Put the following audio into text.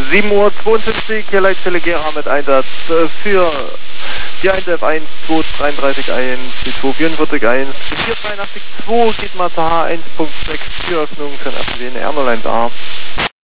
7:52 Uhr, hier Leitstelle Gera mit Einsatz für die 1F1, 233.1, die 244.1, die 483.2 geht mal zur H1.6, Türöffnung für den RTW in R01A.